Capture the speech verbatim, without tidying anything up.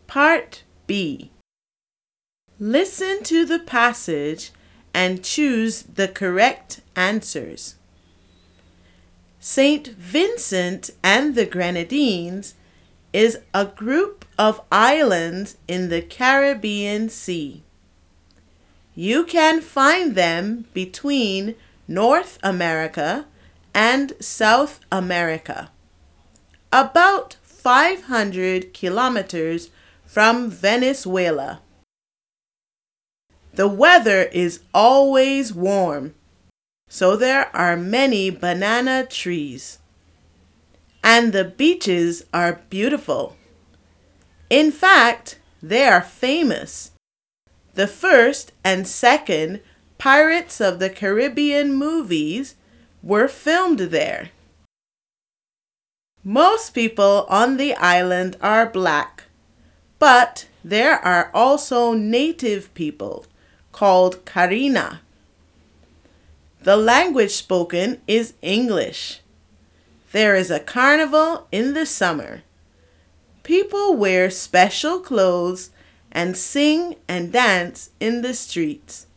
Part B. Listen to the passage and choose the correct answers. Saint Vincent and the Grenadines is a group of islands in the Caribbean Sea. You can find them between North America and South America, about five hundred kilometers from Venezuela. The weather is always warm, so there are many banana trees. And the beaches are beautiful. In fact, they are famous. The first and second Pirates of the Caribbean movies were filmed there. Most people on the island are black, but there are also native people called Karina. The language spoken is English. There is a carnival in the summer. People wear special clothes and sing and dance in the streets.